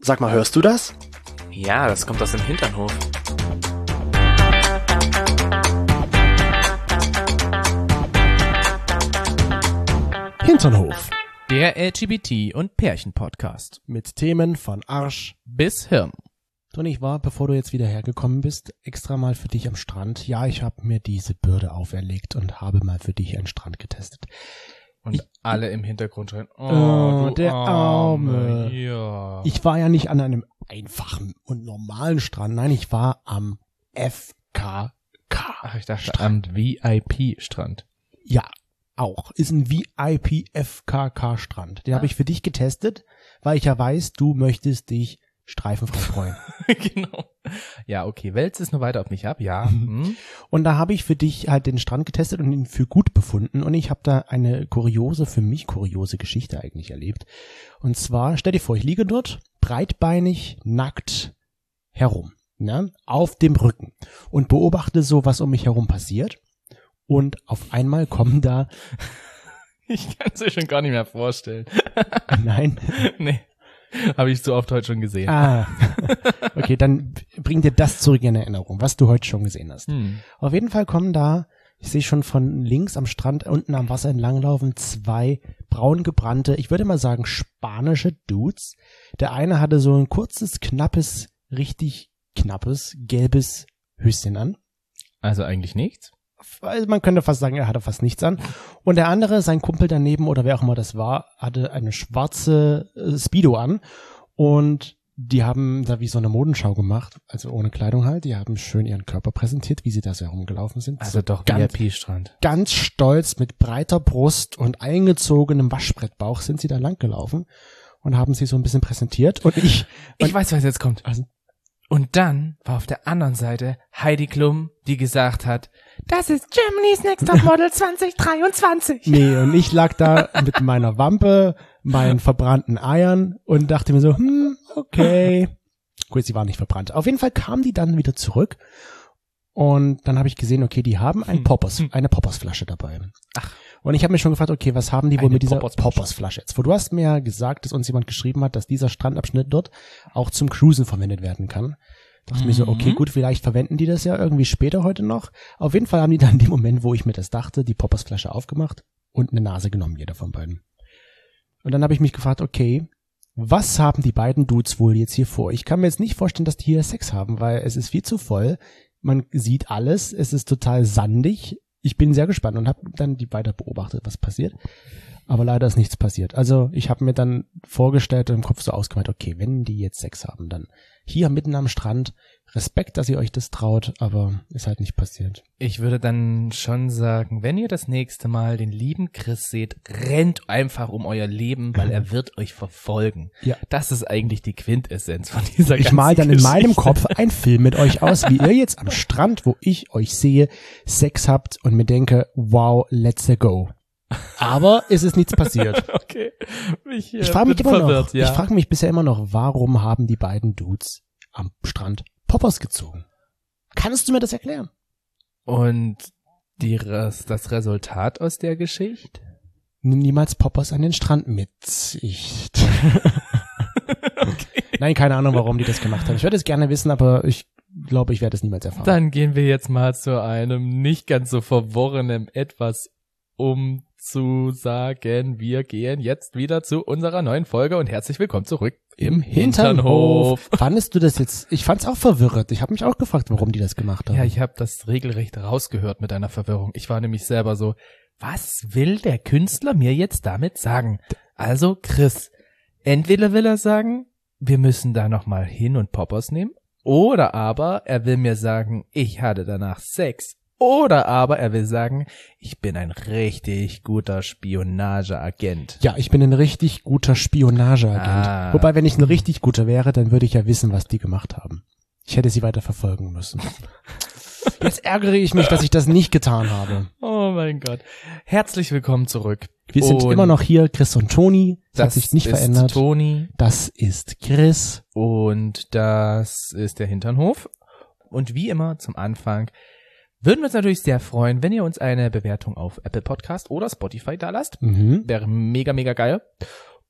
Sag mal, hörst du das? Ja, das kommt aus dem Hinternhof. Hinternhof. Der LGBT- und Pärchen-Podcast. Mit Themen von Arsch Bis Hirn. Und ich war, bevor du jetzt wieder hergekommen bist, extra mal für dich am Strand. Ja, ich habe mir diese Bürde auferlegt und habe mal für dich einen Strand getestet. Und alle im Hintergrund schreien, der Arme. Ja. Ich war ja nicht an einem einfachen und normalen Strand. Nein, ich war am FKK. Ach, ich dachte am VIP-Strand. Ja, auch. Ist ein VIP-FKK-Strand. Den habe ich für dich getestet, weil ich ja weiß, du möchtest dich streifenfrei freuen. Genau. Ja, okay. Wälzt es nur weiter auf mich ab, ja. Und da habe ich für dich halt den Strand getestet und ihn für gut befunden. Und ich habe da eine für mich kuriose Geschichte eigentlich erlebt. Und zwar, stell dir vor, ich liege dort, breitbeinig, nackt herum, ne, auf dem Rücken und beobachte so, was um mich herum passiert. Und auf einmal kommen da... Ich kann es mir schon gar nicht mehr vorstellen. Nein. Nee. Habe ich so oft heute schon gesehen. Ah, okay, dann bring dir das zurück in Erinnerung, was du heute schon gesehen hast. Auf jeden Fall kommen da, ich sehe schon von links am Strand, unten am Wasser entlanglaufen, 2 braun gebrannte, ich würde mal sagen spanische Dudes. Der eine hatte so ein kurzes, richtig knappes, gelbes Höschen an. Also eigentlich nichts? Also man könnte fast sagen, er hatte fast nichts an. Und der andere, sein Kumpel daneben oder wer auch immer das war, hatte eine schwarze Speedo an. Und die haben da wie so eine Modenschau gemacht, also ohne Kleidung halt. Die haben schön ihren Körper präsentiert, wie sie da so herumgelaufen sind. Also so doch VIP-Strand. Ganz stolz mit breiter Brust und eingezogenem Waschbrettbauch sind sie da lang gelaufen und haben sie so ein bisschen präsentiert. Und ich weiß, was jetzt kommt. Also, und dann war auf der anderen Seite Heidi Klum, die gesagt hat, das ist Germany's Next Top Model 2023. Nee, und ich lag da mit meiner Wampe, meinen verbrannten Eiern und dachte mir so, okay. Gut, sie war nicht verbrannt. Auf jeden Fall kam die dann wieder zurück und dann habe ich gesehen, okay, die haben eine Poppers-Flasche dabei. Ach. Und ich habe mir schon gefragt, okay, was haben die wohl mit dieser Poppers-Flasche jetzt? Du hast mir ja gesagt, dass uns jemand geschrieben hat, dass dieser Strandabschnitt dort auch zum Cruisen verwendet werden kann. Dachte mir so, okay, gut, vielleicht verwenden die das ja irgendwie später heute noch. Auf jeden Fall haben die dann in dem Moment, wo ich mir das dachte, die Poppers-Flasche aufgemacht und eine Nase genommen, jeder von beiden. Und dann habe ich mich gefragt, okay, was haben die beiden Dudes wohl jetzt hier vor? Ich kann mir jetzt nicht vorstellen, dass die hier Sex haben, weil es ist viel zu voll. Man sieht alles, es ist total sandig. Ich bin sehr gespannt und habe dann die weiter beobachtet, was passiert. Aber leider ist nichts passiert. Also ich habe mir dann vorgestellt und im Kopf so ausgemalt, okay, wenn die jetzt Sex haben, dann hier mitten am Strand. Respekt, dass ihr euch das traut, aber ist halt nicht passiert. Ich würde dann schon sagen, wenn ihr das nächste Mal den lieben Chris seht, rennt einfach um euer Leben, weil er wird euch verfolgen. Ja. Das ist eigentlich die Quintessenz von dieser ganzen Ich mal dann in Geschichte. meinem Kopf einen Film mit euch aus, wie ihr jetzt am Strand, wo ich euch sehe, Sex habt und mir denke, wow, let's go. Aber es ist nichts passiert. Okay. Ich frage mich verwirrt, ja. Ich frage mich bisher immer noch, warum haben die beiden Dudes am Strand Poppers gezogen? Kannst du mir das erklären? Und das Resultat aus der Geschichte? Nimm niemals Poppers an den Strand mit. Okay. Nein, keine Ahnung, warum die das gemacht haben. Ich würde es gerne wissen, aber ich glaube, ich werde es niemals erfahren. Dann gehen wir jetzt mal zu einem nicht ganz so verworrenen etwas zu sagen, wir gehen jetzt wieder zu unserer neuen Folge und herzlich willkommen zurück im Hinternhof. Fandest du das jetzt? Ich fand's auch verwirrend. Ich habe mich auch gefragt, warum die das gemacht haben. Ja, ich habe das regelrecht rausgehört mit einer Verwirrung. Ich war nämlich selber so, was will der Künstler mir jetzt damit sagen? Also Chris, entweder will er sagen, wir müssen da nochmal hin und Poppers nehmen, oder aber er will mir sagen, ich hatte danach Sex. Oder aber er will sagen, ich bin ein richtig guter Spionageagent. Ja, ich bin ein richtig guter Spionageagent. Wobei, wenn ich ein richtig guter wäre, dann würde ich ja wissen, was die gemacht haben. Ich hätte sie weiter verfolgen müssen. Jetzt ärgere ich mich, dass ich das nicht getan habe. Oh mein Gott. Herzlich willkommen zurück. Wir sind immer noch hier, Chris und Toni. Das hat sich nicht verändert. Das ist Toni. Das ist Chris. Und das ist der Hinternhof. Und wie immer zum Anfang würden wir uns natürlich sehr freuen, wenn ihr uns eine Bewertung auf Apple Podcast oder Spotify da lasst. Wäre mega, mega geil.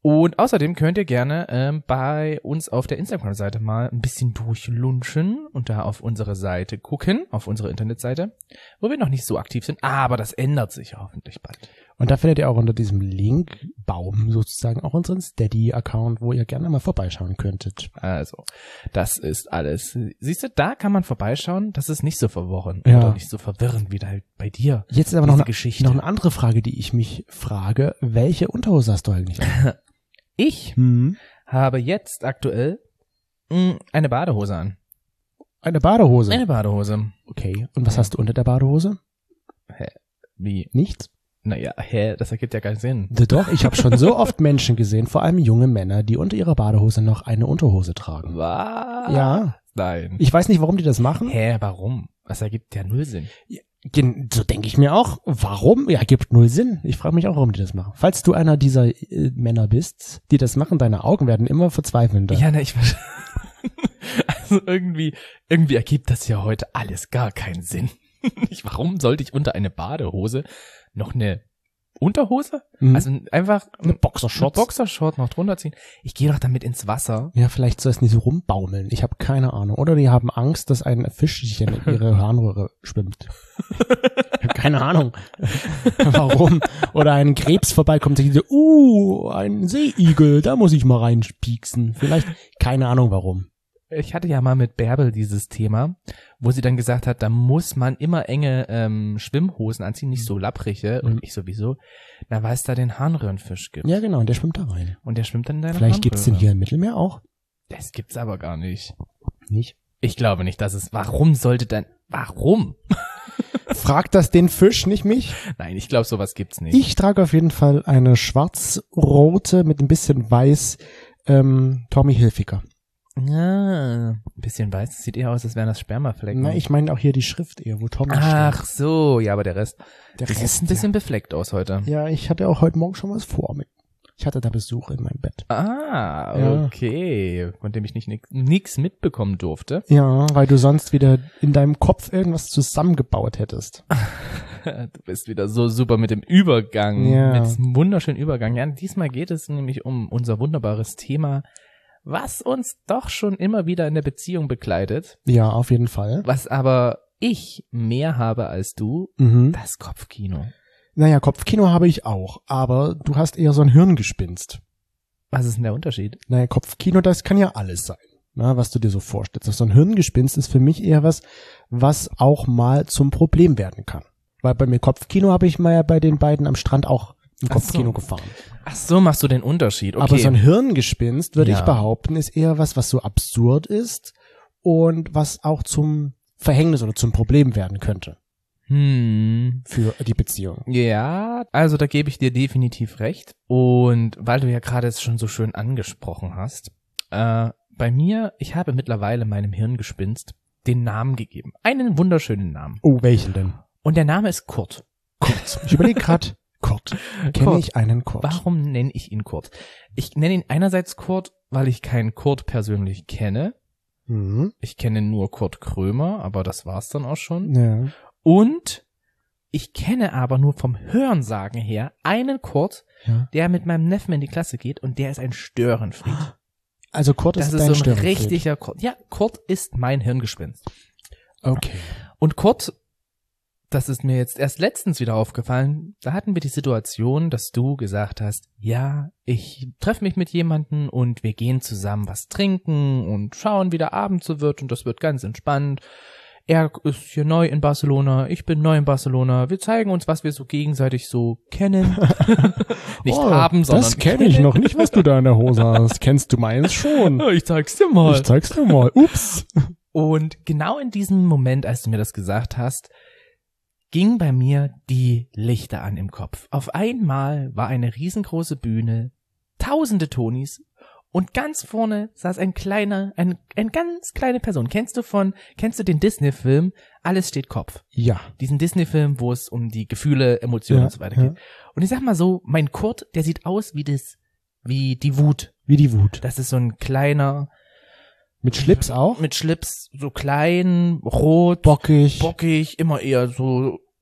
Und außerdem könnt ihr gerne bei uns auf der Instagram-Seite mal ein bisschen durchlunchen und da auf unsere Seite gucken, auf unsere Internetseite, wo wir noch nicht so aktiv sind, aber das ändert sich hoffentlich bald. Und da findet ihr auch unter diesem Linkbaum sozusagen auch unseren Steady-Account, wo ihr gerne mal vorbeischauen könntet. Also, das ist alles. Siehst du, da kann man vorbeischauen, das ist nicht so verworren Ja. oder nicht so verwirrend wie halt bei dir. Jetzt ist aber Diese Geschichte. noch eine andere Frage, die ich mich frage. Welche Unterhose hast du eigentlich? Ich Hm? habe jetzt aktuell eine Badehose an. Eine Badehose. Eine Badehose. Okay. Und was hast du unter der Badehose? Wie? Nichts? Naja, das ergibt ja keinen Sinn. Doch, ich habe schon so oft Menschen gesehen, vor allem junge Männer, die unter ihrer Badehose noch eine Unterhose tragen. Was? Ja. Nein. Ich weiß nicht, warum die das machen. Warum? Das ergibt ja null Sinn. So denke ich mir auch. Warum? Ja, gibt null Sinn. Ich frage mich auch, warum die das machen. Falls du einer dieser Männer bist, die das machen, deine Augen werden immer verzweifelnder. Ja, ich also irgendwie ergibt das ja heute alles gar keinen Sinn. Warum sollte ich unter eine Badehose noch eine Unterhose? Mhm. Also einfach Eine Boxershorts. Eine Boxershort noch drunter ziehen. Ich gehe doch damit ins Wasser. Ja, vielleicht soll es nicht so rumbaumeln. Ich habe keine Ahnung. Oder die haben Angst, dass ein Fisch sich in ihre Harnröhre schwimmt. Ich habe keine Ahnung. Warum? Oder ein Krebs vorbeikommt und sagt, ein Seeigel, da muss ich mal reinspieksen. Vielleicht, keine Ahnung warum. Ich hatte ja mal mit Bärbel dieses Thema, wo sie dann gesagt hat, da muss man immer enge Schwimmhosen anziehen, nicht so lapprige. Und ich sowieso, weil es da den Harnröhrenfisch gibt. Ja, genau, und der schwimmt da rein. Und der schwimmt dann in deiner Vielleicht gibt's den Harnröhre. hier im Mittelmeer auch. Das gibt's aber gar nicht. Nicht? Ich glaube nicht, dass es, warum? Fragt das den Fisch, nicht mich? Nein, ich glaube, sowas gibt's nicht. Ich trage auf jeden Fall eine schwarz-rote mit ein bisschen weiß Tommy Hilfiger. Ja, ein bisschen weiß, das sieht eher aus, als wären das Spermaflecken. Na, ich meine auch hier die Schrift eher, wo Tommy Ach so, ja, aber der Rest, Der das Rest, sieht ein bisschen befleckt aus heute. Ja, ich hatte auch heute Morgen schon was vor. Ich hatte da Besuch in meinem Bett. Ah, Ja. okay, von dem ich nix mitbekommen durfte. Ja, weil du sonst wieder in deinem Kopf irgendwas zusammengebaut hättest. Du bist wieder so super mit dem Übergang, Ja. mit diesem wunderschönen Übergang. Ja, diesmal geht es nämlich um unser wunderbares Thema, was uns doch schon immer wieder in der Beziehung begleitet, Ja, auf jeden Fall. was aber ich mehr habe als du, Mhm. das Kopfkino. Naja, Kopfkino habe ich auch, aber du hast eher so ein Hirngespinst. Was ist denn der Unterschied? Naja, Kopfkino, das kann ja alles sein, na, was du dir so vorstellst. So ein Hirngespinst ist für mich eher was auch mal zum Problem werden kann. Weil bei mir Kopfkino habe ich mal ja bei den beiden am Strand auch im Ach so. Kopfkino gefahren. Ach so, machst du den Unterschied, okay. Aber so ein Hirngespinst, würde Ja. ich behaupten, ist eher was so absurd ist und was auch zum Verhängnis oder zum Problem werden könnte für die Beziehung. Ja, also da gebe ich dir definitiv recht. Und weil du ja gerade es schon so schön angesprochen hast, bei mir, ich habe mittlerweile meinem Hirngespinst den Namen gegeben. Einen wunderschönen Namen. Oh, welchen denn? Und der Name ist Kurt. Kurt. Ich überlege gerade, Kurt. Kenne Kurt. ich einen Kurt? Warum nenne ich ihn Kurt? Ich nenne ihn einerseits Kurt, weil ich keinen Kurt persönlich kenne. Mhm. Ich kenne nur Kurt Krömer, aber das war's dann auch schon. Ja. Und ich kenne aber nur vom Hörensagen her einen Kurt, Ja. der mit meinem Neffen in die Klasse geht und der ist ein Störenfried. Also Kurt Das ist ist dein so ein Störenfried. richtiger Kurt. Ja, Kurt ist mein Hirngespinst. Okay. Und Kurt, das ist mir jetzt erst letztens wieder aufgefallen, da hatten wir die Situation, dass du gesagt hast, ja, ich treffe mich mit jemandem und wir gehen zusammen was trinken und schauen, wie der Abend so wird und das wird ganz entspannt. Er ist hier neu in Barcelona, ich bin neu in Barcelona. Wir zeigen uns, was wir so gegenseitig so kennen. Nicht haben, sondern das kenne ich noch nicht, was du da in der Hose hast. Kennst du meins schon? Ich zeig's dir mal. Ich zeig's dir mal. Ups. Und genau in diesem Moment, als du mir das gesagt hast, ging bei mir die Lichter an im Kopf. Auf einmal war eine riesengroße Bühne, tausende Tonis und ganz vorne saß eine ganz kleine Person. Kennst du den Disney-Film Alles steht Kopf? Ja. Diesen Disney-Film, wo es um die Gefühle, Emotionen Ja, und so weiter geht. Und ich sag mal so, mein Kurt, der sieht aus wie die Wut. Wie die Wut. Das ist so ein kleiner, Mit Schlips auch? mit Schlips, so klein, rot, Bockig. bockig, immer eher so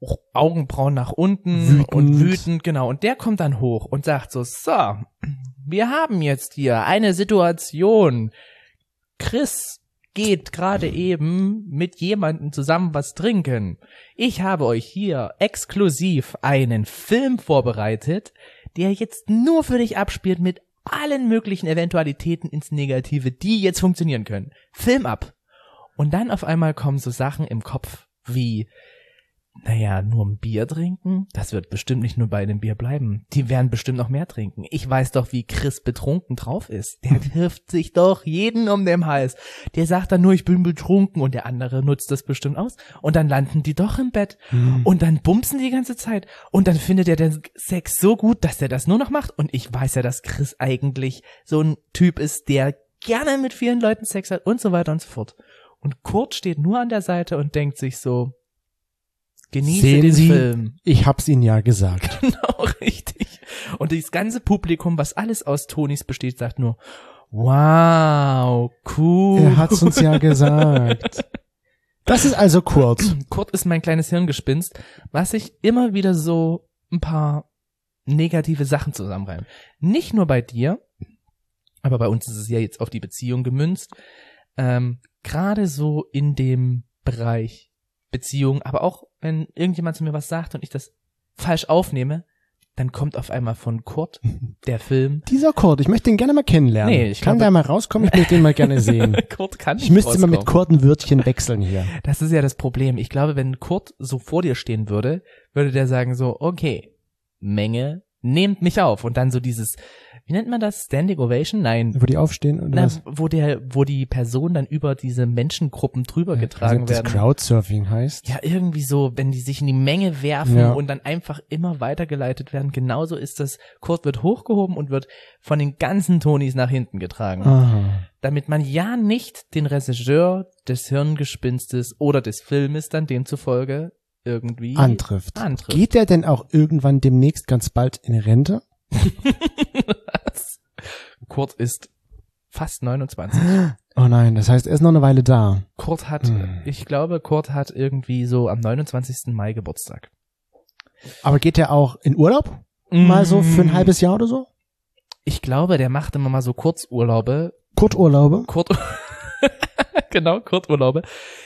Augenbrauen nach unten und wütend, genau. Und der kommt dann hoch und sagt so, wir haben jetzt hier eine Situation. Chris geht gerade eben mit jemandem zusammen was trinken. Ich habe euch hier exklusiv einen Film vorbereitet, der jetzt nur für dich abspielt mit allen möglichen Eventualitäten ins Negative, die jetzt funktionieren können. Film ab. Und dann auf einmal kommen so Sachen im Kopf wie, nur ein Bier trinken? Das wird bestimmt nicht nur bei einem Bier bleiben. Die werden bestimmt noch mehr trinken. Ich weiß doch, wie Chris betrunken drauf ist. Der wirft sich doch jeden um den Hals. Der sagt dann nur, ich bin betrunken und der andere nutzt das bestimmt aus. Und dann landen die doch im Bett. Und dann bumsen die ganze Zeit. Und dann findet er den Sex so gut, dass er das nur noch macht. Und ich weiß ja, dass Chris eigentlich so ein Typ ist, der gerne mit vielen Leuten Sex hat und so weiter und so fort. Und Kurt steht nur an der Seite und denkt sich so, genieße Sehen den Sie, Film. Ich hab's Ihnen ja gesagt. Genau, richtig. Und das ganze Publikum, was alles aus Tonys besteht, sagt nur, wow, cool. Er hat's uns ja gesagt. Das ist also Kurt. Kurt ist mein kleines Hirngespinst, was sich immer wieder so ein paar negative Sachen zusammenreimt. Nicht nur bei dir, aber bei uns ist es ja jetzt auf die Beziehung gemünzt. Gerade so in dem Bereich Beziehung, aber auch wenn irgendjemand zu mir was sagt und ich das falsch aufnehme, dann kommt auf einmal von Kurt der Film. Dieser Kurt, ich möchte ihn gerne mal kennenlernen. Nee, ich kann glaube- der mal rauskommen? Ich möchte ihn mal gerne sehen. Kurt kann nicht Ich müsste immer mit rauskommen. Kurt ein Wörtchen wechseln hier. Das ist ja das Problem. Ich glaube, wenn Kurt so vor dir stehen würde, würde der sagen so, okay, Menge, nehmt mich auf. Und dann so dieses, wie nennt man das? Standing Ovation? Nein. Wo die aufstehen und Na, was? wo die Person dann über diese Menschengruppen drüber getragen das werden. Crowdsurfing heißt. Ja, irgendwie so, wenn die sich in die Menge werfen Ja. und dann einfach immer weitergeleitet werden. Genauso ist das. Kurt wird hochgehoben und wird von den ganzen Tonys nach hinten getragen. Aha. Damit man ja nicht den Regisseur des Hirngespinstes oder des Filmes dann demzufolge irgendwie Antrifft. Geht der denn auch irgendwann demnächst ganz bald in Rente? Kurt ist fast 29. Oh nein, das heißt, er ist noch eine Weile da. Kurt hat, ich glaube, Kurt hat irgendwie so am 29. Mai Geburtstag. Aber geht der auch in Urlaub? Mal so für ein halbes Jahr oder so? Ich glaube, der macht immer mal so Kurzurlaube. Kurturlaube? Genau, Kurzurlaube.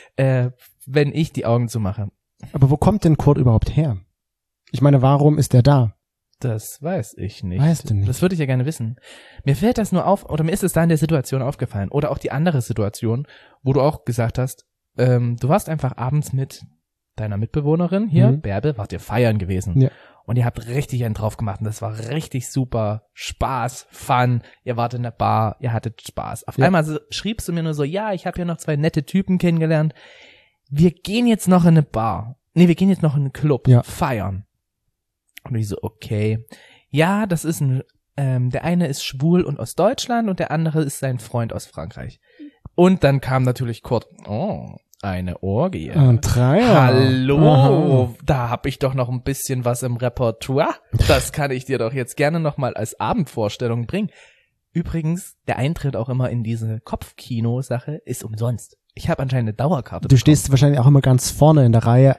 Wenn ich die Augen zumache. Aber wo kommt denn Kurt überhaupt her? Ich meine, warum ist er da? Das weiß ich nicht. Weißt du nicht. Das würde ich ja gerne wissen. Mir fällt das nur auf, oder mir ist es da in der Situation aufgefallen. Oder auch die andere Situation, wo du auch gesagt hast, du warst einfach abends mit deiner Mitbewohnerin hier, Bärbe, wart ihr feiern gewesen. Ja. Und ihr habt richtig einen drauf gemacht und das war richtig super. Spaß, Fun. Ihr wart in der Bar, ihr hattet Spaß. Auf einmal schriebst du mir nur so, ja, ich habe hier noch 2 nette Typen kennengelernt. Wir gehen jetzt noch in eine Bar. Nee, wir gehen jetzt noch in einen Club. Ja. Feiern. Und ich so, okay. Ja, das ist der eine ist schwul und aus Deutschland und der andere ist sein Freund aus Frankreich. Und dann kam natürlich Kurt, eine Orgie. Ein Dreier. Hallo, Aha. da hab ich doch noch ein bisschen was im Repertoire. Das kann ich dir doch jetzt gerne noch mal als Abendvorstellung bringen. Übrigens, der Eintritt auch immer in diese Kopfkino-Sache ist umsonst. Ich habe anscheinend eine Dauerkarte Du stehst wahrscheinlich auch immer ganz vorne in der Reihe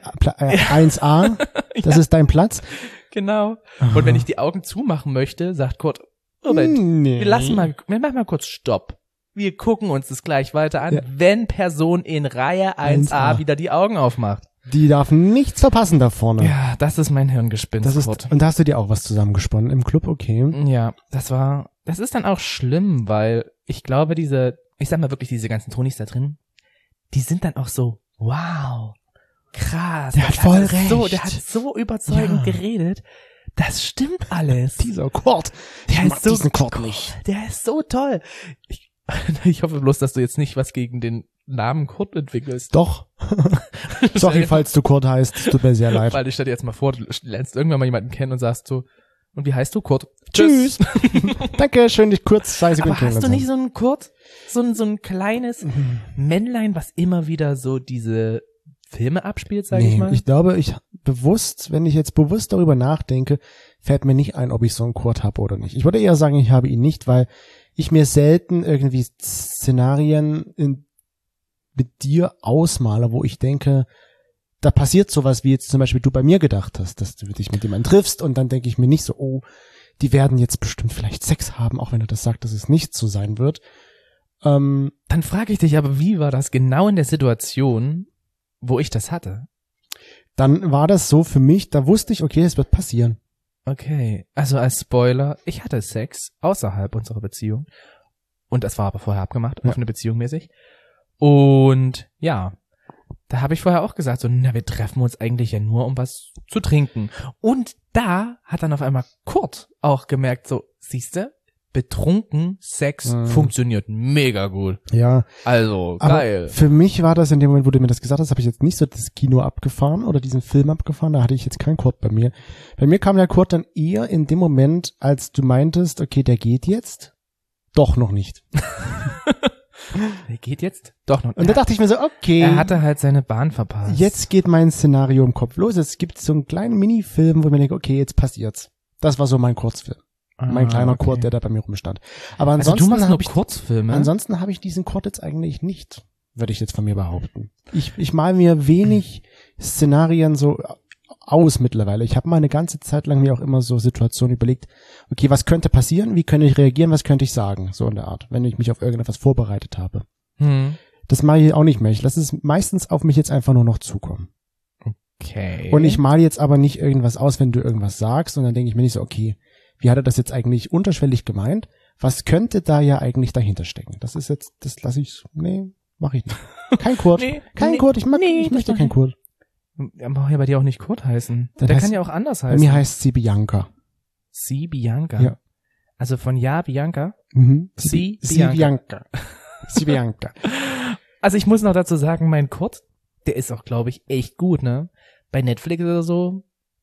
1A. Das ist dein Platz. Genau. Und wenn ich die Augen zumachen möchte, sagt Kurt, Moment, Nee. wir machen mal kurz Stopp. Wir gucken uns das gleich weiter an, Ja. wenn Person in Reihe 1A 1A wieder die Augen aufmacht. Die darf nichts verpassen da vorne. Ja, das ist mein Hirngespinst, Das ist, Kurt. und da hast du dir auch was zusammengesponnen im Club, okay. Ja, das ist dann auch schlimm, weil ich glaube, ich sag mal wirklich, diese ganzen Tonis da drin, die sind dann auch so, wow, krass. Der hat voll recht. Der hat so überzeugend geredet. Das stimmt alles. Dieser Kurt. Der Ich mag ist so diesen Kurt nicht. Der ist so toll. Ich hoffe bloß, dass du jetzt nicht was gegen den Namen Kurt entwickelst. Doch. Sorry, falls du Kurt heißt. Es tut mir sehr leid. Weil ich stell dir jetzt mal vor, du lernst irgendwann mal jemanden kennen und sagst so, und wie heißt du? Kurt. Tschüss. Danke, schön, dich kurz 2 Sekunden Aber hast du kennengelernt nicht so einen Kurt? So ein kleines Männlein, was immer wieder so diese Filme abspielt, sag ich Nee, mal? ich glaube, wenn ich jetzt bewusst darüber nachdenke, fällt mir nicht ein, ob ich so einen Kurt habe oder nicht. Ich würde eher sagen, ich habe ihn nicht, weil ich mir selten irgendwie Szenarien mit dir ausmale, wo ich denke, da passiert sowas, wie jetzt zum Beispiel du bei mir gedacht hast, dass du dich mit jemandem triffst und dann denke ich mir nicht so, oh, die werden jetzt bestimmt vielleicht Sex haben, auch wenn er das sagt, dass es nicht so sein wird. Dann frage ich dich aber, wie war das genau in der Situation, wo ich das hatte? Dann war das so für mich, da wusste ich, okay, es wird passieren. Okay, also als Spoiler, ich hatte Sex außerhalb unserer Beziehung. Und das war aber vorher abgemacht, offene Beziehung mäßig. Und ja, da habe ich vorher auch gesagt, so, na, wir treffen uns eigentlich ja nur, um was zu trinken. Und da hat dann auf einmal Kurt auch gemerkt, so, siehste, betrunken Sex funktioniert mega gut. Ja. Also, aber geil. Für mich war das in dem Moment, wo du mir das gesagt hast, habe ich jetzt nicht so das Kino abgefahren oder diesen Film abgefahren, da hatte ich jetzt keinen Kurt bei mir. Bei mir kam der Kurt dann eher in dem Moment, als du meintest, okay, der geht jetzt, doch noch nicht. Der geht jetzt doch noch. Und da dachte ich mir so, okay. Er hatte halt seine Bahn verpasst. Jetzt geht mein Szenario im Kopf los. Es gibt so einen kleinen Minifilm, wo ich mir denke, okay, jetzt passiert's. Das war so mein Kurzfilm. Mein kleiner okay. Kurt, der da bei mir rumstand. Aber ansonsten also du machst nur habe Kurzfilme? Ansonsten habe ich diesen Kurt jetzt eigentlich nicht, würde ich jetzt von mir behaupten. Ich mal mir wenig Szenarien so aus mittlerweile. Ich habe mal eine ganze Zeit lang mir auch immer so Situationen überlegt, okay, was könnte passieren, wie könnte ich reagieren, was könnte ich sagen, so in der Art, wenn ich mich auf irgendetwas vorbereitet habe. Das mache ich auch nicht mehr. Ich lasse es meistens auf mich jetzt einfach nur noch zukommen. Okay. Und ich male jetzt aber nicht irgendwas aus, wenn du irgendwas sagst, und dann denke ich mir nicht so, okay, wie hat er das jetzt eigentlich unterschwellig gemeint? Was könnte da ja eigentlich dahinter stecken? Das ist jetzt, das lasse ich, nee, mache ich nicht. Kein Kurt. Kurt, ich möchte keinen Kurt. Er braucht ja bei dir auch nicht Kurt heißen. Das Der heißt, kann ja auch anders Bei heißen. mir heißt sie Bianca. Sie Bianca? Ja. Also von Ja Bianca? Mhm. Sie Bianca. Sie Bianca. Also ich muss noch dazu sagen, mein Kurt, der ist auch, glaube ich, echt gut, ne? Bei Netflix oder so,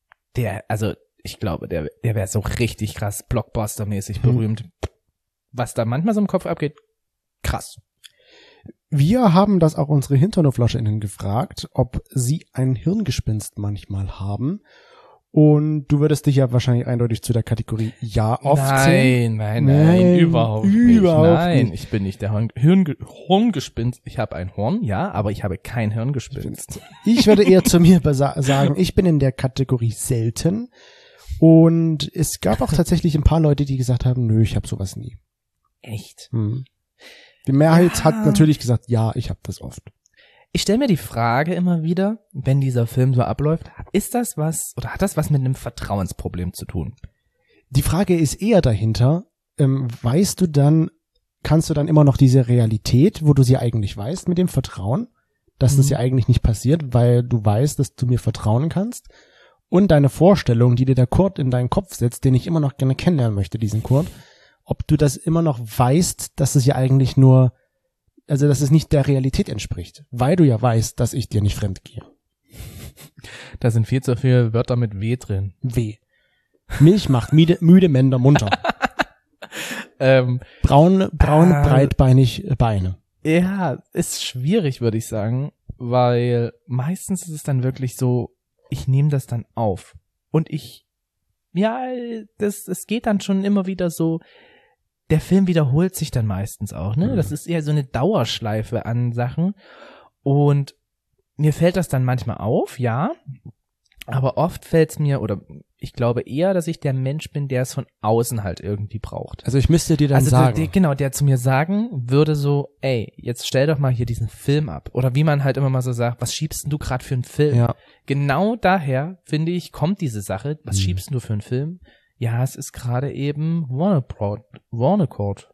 ich glaube, der wäre so richtig krass Blockbuster-mäßig berühmt. Was da manchmal so im Kopf abgeht, krass. Wir haben das auch unsere HinternoflauscherInnen gefragt, ob sie ein Hirngespinst manchmal haben. Und du würdest dich ja wahrscheinlich eindeutig zu der Kategorie Ja aufzählen. Nein, überhaupt nicht. Nein, nicht. ich bin nicht der Hirngespinst. Ich habe ein Horn, ja, aber ich habe kein Hirngespinst. Ich würde eher zu mir sagen, ich bin in der Kategorie selten. Und es gab auch tatsächlich ein paar Leute, die gesagt haben, nö, ich habe sowas nie. Echt? Die Mehrheit hat natürlich gesagt, ja, ich habe das oft. Ich stelle mir die Frage immer wieder, wenn dieser Film so abläuft, hat das was mit einem Vertrauensproblem zu tun? Die Frage ist eher dahinter, kannst du dann immer noch diese Realität, wo du sie eigentlich weißt, mit dem Vertrauen, dass das ja eigentlich nicht passiert, weil du weißt, dass du mir vertrauen kannst, und deine Vorstellung, die dir der Kurt in deinen Kopf setzt, den ich immer noch gerne kennenlernen möchte, diesen Kurt, ob du das immer noch weißt, dass es ja eigentlich nur, also dass es nicht der Realität entspricht, weil du ja weißt, dass ich dir nicht fremd gehe. Da sind viel zu viele Wörter mit W drin. W. Milch macht müde Männer munter. Braun, breitbeinig Beine. Ja, ist schwierig, würde ich sagen, weil meistens ist es dann wirklich so, ich nehme das dann auf. Und es geht dann schon immer wieder so, der Film wiederholt sich dann meistens auch, ne? Das ist eher so eine Dauerschleife an Sachen. Und mir fällt das dann manchmal auf, ja. Aber oft fällt es mir, oder ich glaube eher, dass ich der Mensch bin, der es von außen halt irgendwie braucht. Also ich müsste dir dann sagen. Der zu mir sagen würde so, ey, jetzt stell doch mal hier diesen Film ab. Oder wie man halt immer mal so sagt, was schiebst denn du gerade für einen Film? Ja. Genau daher, finde ich, kommt diese Sache, was schiebst denn du für einen Film? Ja, es ist gerade eben Warner Chord.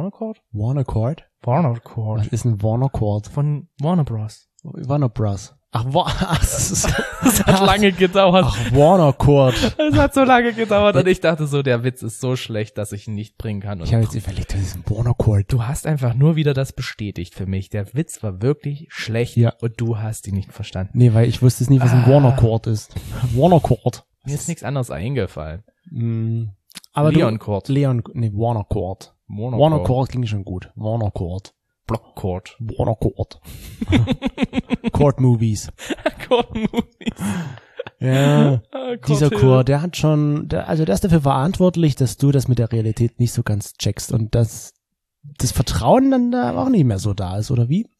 Was ist ein Warner Chord? Von Warner Bros. Warner Bros. Das hat lange gedauert. Ach, Warner Chord. Es hat so lange gedauert und ich dachte so, der Witz ist so schlecht, dass ich ihn nicht bringen kann. Und ich habe jetzt überlegt, das ist ein Warner Chord. Du hast einfach nur wieder das bestätigt für mich. Der Witz war wirklich schlecht und du hast ihn nicht verstanden. Nee, weil ich wusste es nicht, was ein Warner Chord ist. Warner Chord. Mir ist nichts anderes eingefallen. Aber Warner Chord. Warner Chord. Warner Chord klingt schon gut. Warner Chord. Block Chord. Warner Chord. Chord Movies. Chord Movies. Ja, dieser Chor, der ist dafür verantwortlich, dass du das mit der Realität nicht so ganz checkst und dass das Vertrauen dann da auch nicht mehr so da ist, oder wie?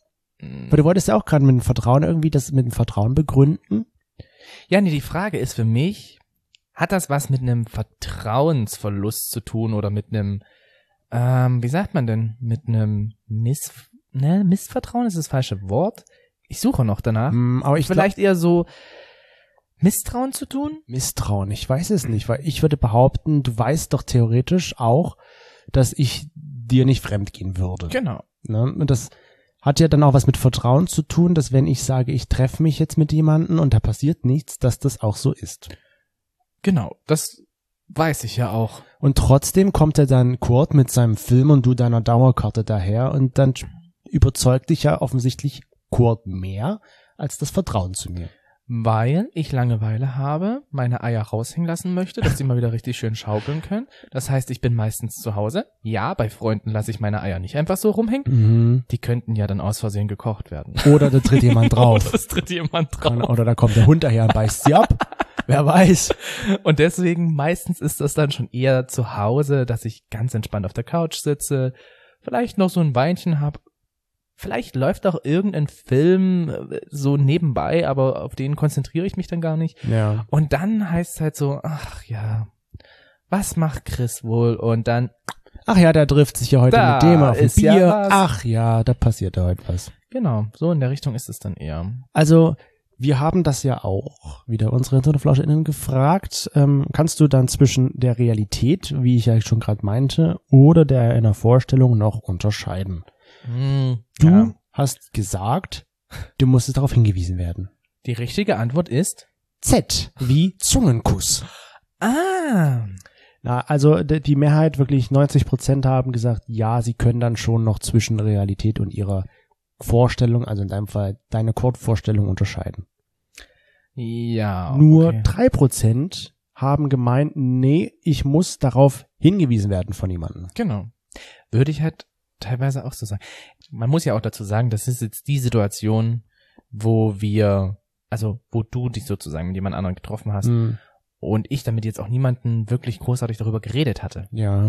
Weil du wolltest ja auch gerade mit dem Vertrauen irgendwie das mit dem Vertrauen begründen. Ja, nee, die Frage ist für mich, hat das was mit einem Vertrauensverlust zu tun oder mit einem, wie sagt man denn, mit einem Missvertrauen ist das falsche Wort? Ich suche noch danach. Aber ich Vielleicht eher so Misstrauen zu tun? Misstrauen, ich weiß es nicht, weil ich würde behaupten, du weißt doch theoretisch auch, dass ich dir nicht fremd gehen würde. Genau. Ne? Und das hat ja dann auch was mit Vertrauen zu tun, dass wenn ich sage, ich treffe mich jetzt mit jemandem und da passiert nichts, dass das auch so ist. Genau, das weiß ich ja auch. Und trotzdem kommt ja dann Kurt mit seinem Film und du deiner Dauerkarte daher und dann überzeugt dich ja offensichtlich Kurt mehr als das Vertrauen zu mir. Weil ich Langeweile habe, meine Eier raushängen lassen möchte, dass sie mal wieder richtig schön schaukeln können. Das heißt, ich bin meistens zu Hause. Ja, bei Freunden lasse ich meine Eier nicht einfach so rumhängen. Mhm. Die könnten ja dann aus Versehen gekocht werden. Oder da tritt jemand drauf. Oder es tritt jemand drauf. Oder da kommt der Hund daher und beißt sie ab. Wer weiß. Und deswegen meistens ist das dann schon eher zu Hause, dass ich ganz entspannt auf der Couch sitze, vielleicht noch so ein Weinchen habe. Vielleicht läuft auch irgendein Film so nebenbei, aber auf den konzentriere ich mich dann gar nicht. Ja. Und dann heißt es halt so, ach ja, was macht Chris wohl? Und dann, Ach ja, der trifft sich ja heute Da mit dem auf ein ist ja Bier. was. Ach ja, da passiert ja heute was. genau, so in der Richtung ist es dann eher. Also, wir haben das ja auch wieder unsere HinternflauscherInnen gefragt. Kannst du dann zwischen der Realität, wie ich ja schon gerade meinte, oder der einer Vorstellung noch unterscheiden? Du Ja. hast gesagt, du musstest darauf hingewiesen werden. Die richtige Antwort ist, Z wie Zungenkuss. ah, Na, also die Mehrheit, wirklich 90% haben gesagt, ja, sie können dann schon noch zwischen Realität und ihrer Vorstellung, also in deinem Fall deine Kurzvorstellung unterscheiden. ja. Nur okay. 3% haben gemeint, nee, ich muss darauf hingewiesen werden von jemandem. Genau. Würde ich halt teilweise auch so sagen. Man muss ja auch dazu sagen, das ist jetzt die Situation, wo du dich sozusagen mit jemand anderem getroffen hast und ich damit jetzt auch niemanden wirklich großartig darüber geredet hatte. Ja.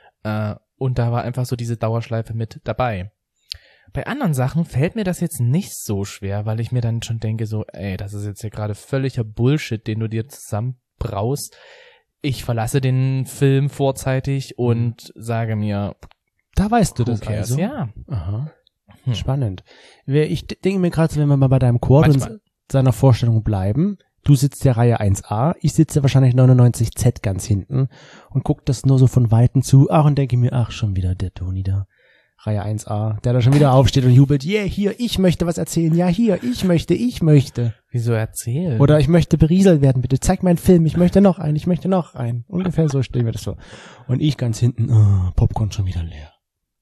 Und da war einfach so diese Dauerschleife mit dabei. Bei anderen Sachen fällt mir das jetzt nicht so schwer, weil ich mir dann schon denke so, ey, das ist jetzt ja gerade völliger Bullshit, den du dir zusammenbraust. Ich verlasse den Film vorzeitig und sage mir, Da weißt du who das cares? also. Ja. Aha. Spannend. Ich denke mir gerade, wenn wir mal bei deinem Kurt Manchmal. und seiner Vorstellung bleiben, du sitzt ja Reihe 1a, ich sitze wahrscheinlich 99Z ganz hinten und guck das nur so von Weitem zu, und denke mir, ach, schon wieder der Toni da. Reihe 1a, der da schon wieder aufsteht und jubelt, yeah, hier, ich möchte was erzählen, ja, hier, ich möchte. Wieso erzählen? Oder ich möchte berieselt werden, bitte zeig meinen Film, ich möchte noch einen. Ungefähr so stellen wir das vor. Und ich ganz hinten, Popcorn schon wieder leer.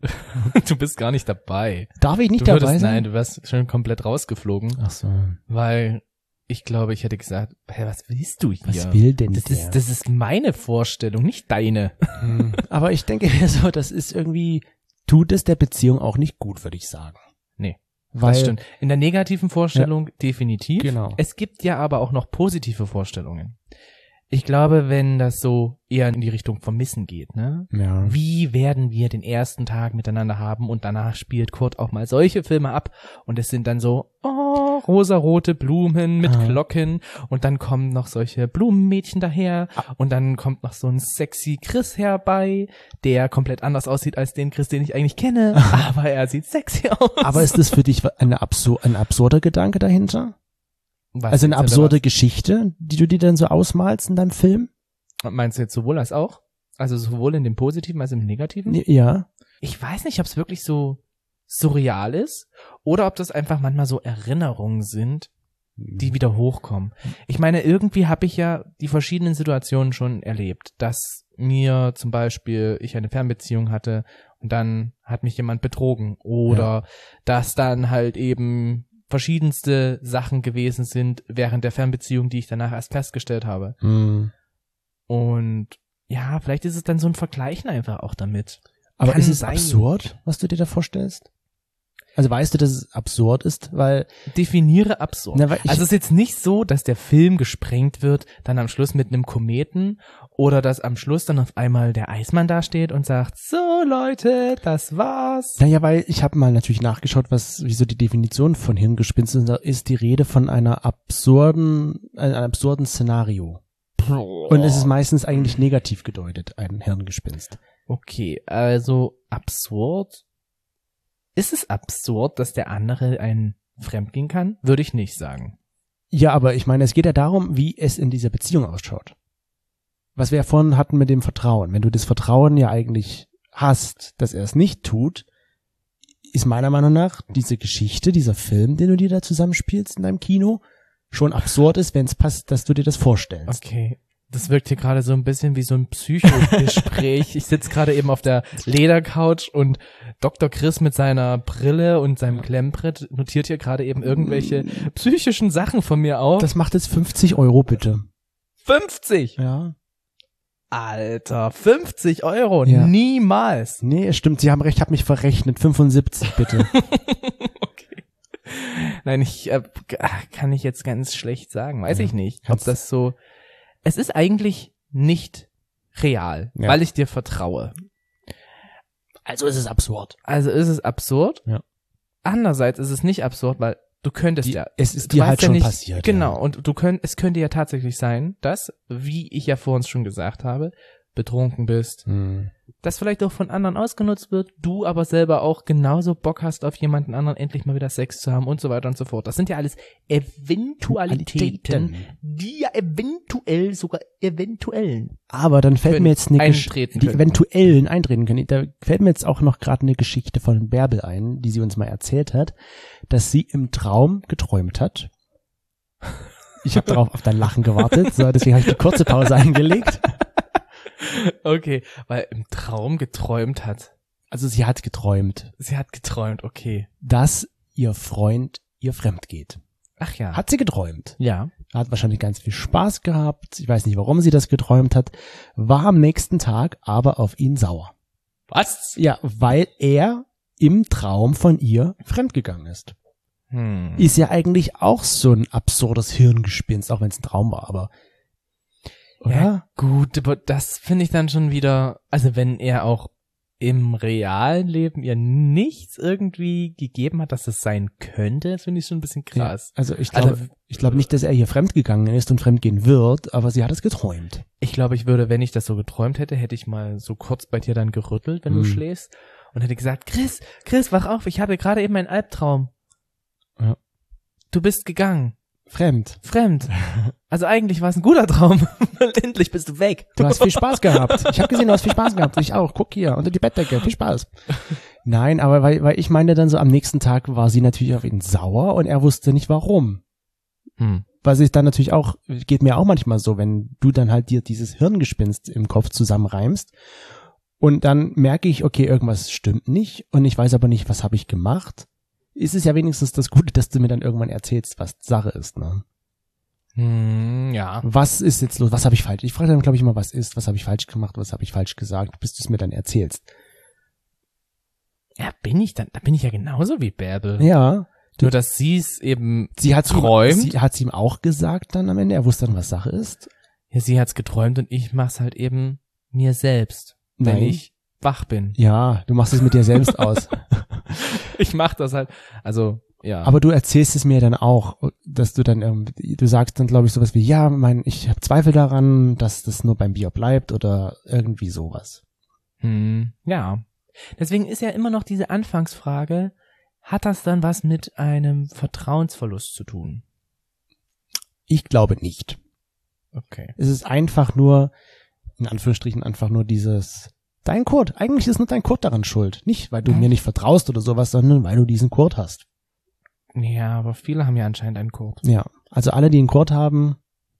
du bist gar nicht dabei. Darf ich nicht Du dabei sein? Nein, du wärst schon komplett rausgeflogen, Ach so. weil ich glaube, ich hätte gesagt, hey, was willst du hier? Was will denn das der? das ist meine Vorstellung, nicht deine. Aber ich denke mir so, das ist irgendwie, tut es der Beziehung auch nicht gut, würde ich sagen. Nee, Weil, das stimmt. In der negativen Vorstellung definitiv. Genau. Es gibt ja aber auch noch positive Vorstellungen. Ich glaube, wenn das so eher in die Richtung Vermissen geht, ne? Ja. Wie werden wir den ersten Tag miteinander haben und danach spielt Kurt auch mal solche Filme ab und es sind dann so, rosarote Blumen mit Glocken und dann kommen noch solche Blumenmädchen daher und dann kommt noch so ein sexy Chris herbei, der komplett anders aussieht als den Chris, den ich eigentlich kenne, aber er sieht sexy aus. Aber ist das für dich ein absurder Gedanke dahinter? Was Also eine jetzt, oder absurde Geschichte, die du dir dann so ausmalst in deinem Film? was? Meinst du jetzt sowohl als auch? Also sowohl in dem Positiven als im Negativen? Ja. Ich weiß nicht, ob es wirklich so surreal ist oder ob das einfach manchmal so Erinnerungen sind, die wieder hochkommen. Ich meine, irgendwie habe ich ja die verschiedenen Situationen schon erlebt, dass mir zum Beispiel ich eine Fernbeziehung hatte und dann hat mich jemand betrogen oder dass dann halt eben verschiedenste Sachen gewesen sind während der Fernbeziehung, die ich danach erst festgestellt habe. Und ja, vielleicht ist es dann so ein Vergleichen einfach auch damit. Aber Kann ist es sein. absurd, was du dir da vorstellst? Also weißt du, dass es absurd ist, weil Definiere absurd. Na, weil ich- also es ist jetzt nicht so, dass der Film gesprengt wird, dann am Schluss mit einem Kometen oder dass am Schluss dann auf einmal der Eismann dasteht und sagt, so Leute, das war's. naja, weil ich habe mal natürlich nachgeschaut, wieso die Definition von Hirngespinst ist. Da ist die Rede von einem absurden Szenario. Und es ist meistens eigentlich negativ gedeutet, ein Hirngespinst. Okay, also absurd. Ist es absurd, dass der andere einen fremdgehen kann? Würde ich nicht sagen. Ja, aber ich meine, es geht ja darum, wie es in dieser Beziehung ausschaut. Was wir ja vorhin hatten mit dem Vertrauen. Wenn du das Vertrauen ja eigentlich hast, dass er es nicht tut, ist meiner Meinung nach diese Geschichte, dieser Film, den du dir da zusammenspielst in deinem Kino, schon absurd ist, wenn es passt, dass du dir das vorstellst. Okay. Das wirkt hier gerade so ein bisschen wie so ein Psychogespräch. Ich sitze gerade eben auf der Ledercouch und Dr. Chris mit seiner Brille und seinem Klemmbrett notiert hier gerade eben irgendwelche psychischen Sachen von mir auf. Das macht jetzt 50 € bitte. 50! Ja. Alter, 50 €? Ja. Niemals! Nee, es stimmt, Sie haben recht, ich habe mich verrechnet. 75 bitte. Okay. Nein, kann ich jetzt ganz schlecht sagen. Weiß Ja. ich nicht, ob Kannst- das so... Es ist eigentlich nicht real, Ja. weil ich dir vertraue. Also ist es absurd. Also ist es absurd. Ja. Andererseits ist es nicht absurd, weil du könntest ja. Es ist du dir weißt halt ja schon nicht, passiert. Genau. Ja. Und es könnte ja tatsächlich sein, dass, wie ich ja vor uns schon gesagt habe, betrunken bist, Hm. das vielleicht auch von anderen ausgenutzt wird, du aber selber auch genauso Bock hast, auf jemanden anderen endlich mal wieder Sex zu haben und so weiter und so fort. Das sind ja alles Eventualitäten, die ja eventuell sogar eventuellen. Aber dann fällt Können mir jetzt eine eintreten die können. eventuellen eintreten können. Da fällt mir jetzt auch noch gerade eine Geschichte von Bärbel ein, die sie uns mal erzählt hat, dass sie im Traum geträumt hat. Ich habe darauf auf dein Lachen gewartet, so, deswegen habe ich die kurze Pause eingelegt. Okay, weil im Traum geträumt hat. Also sie hat geträumt, Sie hat geträumt, okay. dass ihr Freund ihr fremd geht. Ach ja. Hat sie geträumt. Ja. Hat wahrscheinlich ganz viel Spaß gehabt. Ich weiß nicht, warum sie das geträumt hat. War am nächsten Tag aber auf ihn sauer. Was? Ja, weil er im Traum von ihr fremdgegangen ist. Ist ja eigentlich auch so ein absurdes Hirngespinst, auch wenn es ein Traum war, aber oder? Ja, gut, aber das finde ich dann schon wieder, also wenn er auch im realen Leben ihr nichts irgendwie gegeben hat, dass es sein könnte, finde ich schon ein bisschen krass. Ja, also ich Also- glaube nicht, dass er hier fremdgegangen ist und fremdgehen wird, aber sie hat es geträumt. Ich glaube, ich würde, wenn ich das so geträumt hätte, hätte ich mal so kurz bei dir dann gerüttelt, wenn du schläfst und hätte gesagt, Chris, wach auf, ich habe gerade eben einen Albtraum. Ja. Du bist gegangen. Fremd. Fremd. Also eigentlich war es ein guter Traum, weil endlich bist du weg. Du hast viel Spaß gehabt. Ich habe gesehen, du hast viel Spaß gehabt. Ich auch. Guck hier, unter die Bettdecke. Viel Spaß. Nein, aber weil ich meine dann so, am nächsten Tag war sie natürlich auf ihn sauer und er wusste nicht warum. Was ich dann natürlich auch, geht mir auch manchmal so, wenn du dann halt dir dieses Hirngespinst im Kopf zusammenreimst und dann merke ich, okay, irgendwas stimmt nicht und ich weiß aber nicht, was habe ich gemacht. Ist es ja wenigstens das Gute, dass du mir dann irgendwann erzählst, was Sache ist, ne? Ja. Was ist jetzt los? Was habe ich falsch? Ich frage dann, glaube ich, immer, was ist? Was habe ich falsch gemacht? Was habe ich falsch gesagt? Bis du es mir dann erzählst. Ja, da bin ich ja genauso wie Bärbel. Ja. Nur, dass sie es eben Sie hat träumt. Sie hat ihm auch gesagt dann am Ende. Er wusste dann, was Sache ist. Ja, sie hat's geträumt und ich mach's halt eben mir selbst, wenn Nein. ich wach bin. Ja, du machst es mit dir selbst aus. Ich mach das halt, also, ja. Aber du erzählst es mir dann auch, dass du dann irgendwie, du sagst dann, glaube ich, sowas wie, ja, ich habe Zweifel daran, dass das nur beim Bier bleibt oder irgendwie sowas. Ja. Deswegen ist ja immer noch diese Anfangsfrage, hat das dann was mit einem Vertrauensverlust zu tun? Ich glaube nicht. Okay. Es ist einfach nur, in Anführungsstrichen, einfach nur dieses, dein Code. Eigentlich ist nur dein Code daran schuld. Nicht, weil du mir nicht vertraust oder sowas, sondern weil du diesen Code hast. Ja, aber viele haben ja anscheinend einen Code. Ja, also alle, die einen Code haben,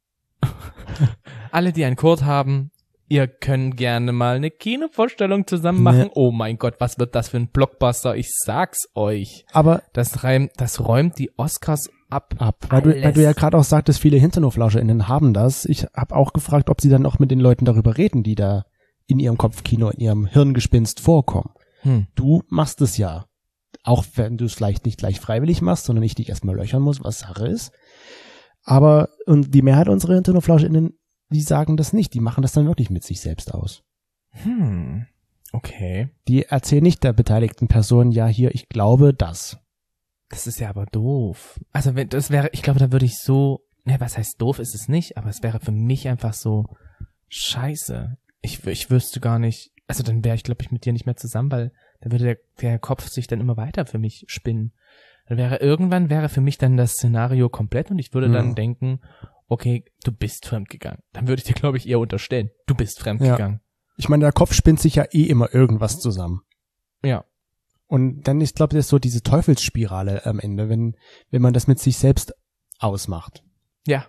Alle, die einen Code haben, ihr könnt gerne mal eine Kinovorstellung zusammen machen. Nee. Oh mein Gott, was wird das für ein Blockbuster? Ich sag's euch. aber Das räumt die Oscars ab. weil du ja gerade auch sagtest, viele HinternhoflauscherInnen haben das. Ich habe auch gefragt, ob sie dann auch mit den Leuten darüber reden, die da in ihrem Kopfkino, in ihrem Hirngespinst vorkommen. Du machst es ja. Auch wenn du es vielleicht nicht gleich freiwillig machst, sondern ich dich erstmal löchern muss, was Sache ist. Aber und die Mehrheit unserer HinternhoflauscherInnen, die sagen das nicht. Die machen das dann wirklich mit sich selbst aus. Okay. Die erzählen nicht der beteiligten Person, ja hier, ich glaube das. Das ist ja aber doof. Also wenn das wäre, ich glaube, da würde ich so, was heißt doof ist es nicht, aber es wäre für mich einfach so scheiße. Ich wüsste gar nicht, also dann wäre ich, glaube ich, mit dir nicht mehr zusammen, weil dann würde der Kopf sich dann immer weiter für mich spinnen. Irgendwann wäre für mich dann das Szenario komplett und ich würde dann denken, okay, du bist fremdgegangen. Dann würde ich dir, glaube ich, eher unterstellen, du bist fremdgegangen. Ja. Ich meine, der Kopf spinnt sich ja immer irgendwas zusammen. Ja. Und dann ist, glaube ich, das so diese Teufelsspirale am Ende, wenn man das mit sich selbst ausmacht. Ja.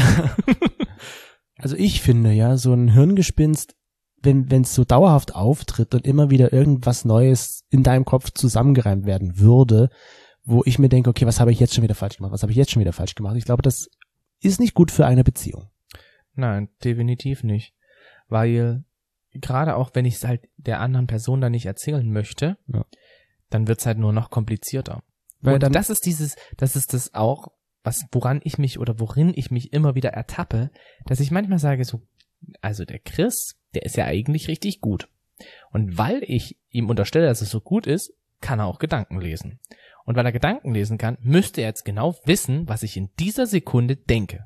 Also ich finde ja, so ein Hirngespinst, wenn es so dauerhaft auftritt und immer wieder irgendwas Neues in deinem Kopf zusammengereimt werden würde, wo ich mir denke, okay, was habe ich jetzt schon wieder falsch gemacht? Was habe ich jetzt schon wieder falsch gemacht? Ich glaube, das ist nicht gut für eine Beziehung. Nein, definitiv nicht. Weil gerade auch, wenn ich es halt der anderen Person dann nicht erzählen möchte, dann wird's halt nur noch komplizierter. Weil und dann, das ist das auch, worin ich mich immer wieder ertappe, dass ich manchmal sage so, also der Chris, der ist ja eigentlich richtig gut. Und weil ich ihm unterstelle, dass es so gut ist, kann er auch Gedanken lesen. Und weil er Gedanken lesen kann, müsste er jetzt genau wissen, was ich in dieser Sekunde denke.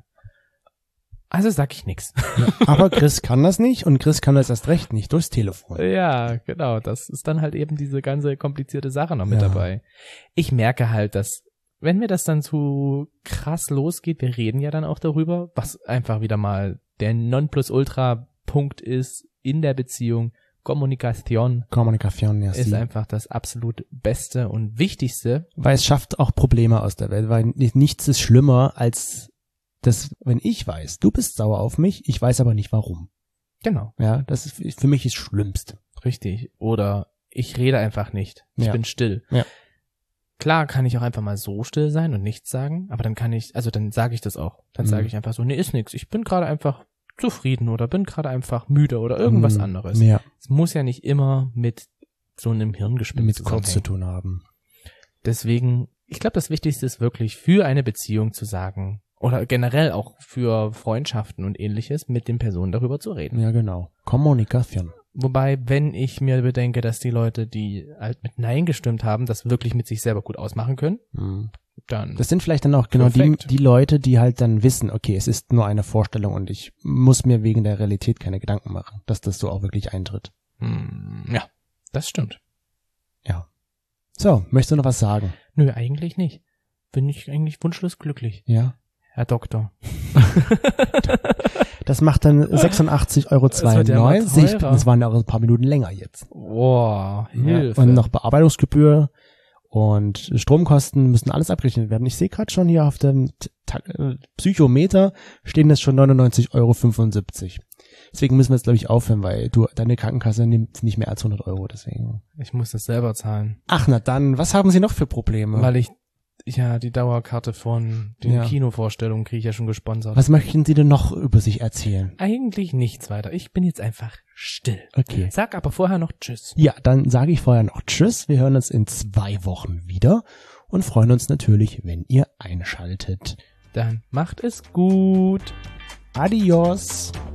Also sag ich nix. Ja, aber Chris kann das nicht und Chris kann das erst recht nicht durchs Telefon. Ja, genau. Das ist dann halt eben diese ganze komplizierte Sache noch mit dabei. Ich merke halt, dass wenn mir das dann zu krass losgeht, wir reden ja dann auch darüber, was einfach wieder mal der Nonplusultra-Punkt ist in der Beziehung. Kommunikation Ja, ist einfach das absolut Beste und Wichtigste. Weil es schafft auch Probleme aus der Welt, weil nichts ist schlimmer als das, wenn ich weiß, du bist sauer auf mich, ich weiß aber nicht warum. Genau. Ja, das ist für mich das Schlimmste. Richtig. Oder ich rede einfach nicht. Ich bin still. Ja. Klar kann ich auch einfach mal so still sein und nichts sagen, aber dann dann sage ich das auch. Dann sage ich einfach so, nee, ist nix. Ich bin gerade einfach zufrieden oder bin gerade einfach müde oder irgendwas anderes. Ja. Es muss ja nicht immer mit so einem Hirngespinst mit Kurz zu tun haben. Deswegen, ich glaube, das Wichtigste ist wirklich für eine Beziehung zu sagen oder generell auch für Freundschaften und ähnliches mit den Personen darüber zu reden. Ja, genau. Kommunikation. Wobei, wenn ich mir bedenke, dass die Leute, die halt mit Nein gestimmt haben, das wirklich mit sich selber gut ausmachen können, dann... Das sind vielleicht dann auch genau die Leute, die halt dann wissen, okay, es ist nur eine Vorstellung und ich muss mir wegen der Realität keine Gedanken machen, dass das so auch wirklich eintritt. Ja, das stimmt. Ja. So, möchtest du noch was sagen? Nö, eigentlich nicht. Bin ich eigentlich wunschlos glücklich. Ja. Herr Doktor. Das macht dann 86,92 €. Das waren ja auch ein paar Minuten länger jetzt. Boah, Hilfe. Und noch Bearbeitungsgebühr und Stromkosten müssen alles abgerechnet werden. Ich sehe gerade schon hier auf dem Psychometer stehen jetzt schon 99,75 €. Deswegen müssen wir jetzt, glaube ich, aufhören, weil deine Krankenkasse nimmt nicht mehr als 100 €. Deswegen. Ich muss das selber zahlen. Ach, na dann, was haben Sie noch für Probleme? Weil ich die Dauerkarte von den Kinovorstellungen kriege ich ja schon gesponsert. Was möchten Sie denn noch über sich erzählen? Eigentlich nichts weiter. Ich bin jetzt einfach still. Okay. Sag aber vorher noch Tschüss. Ja, dann sage ich vorher noch Tschüss. Wir hören uns in 2 Wochen wieder und freuen uns natürlich, wenn ihr einschaltet. Dann macht es gut. Adios.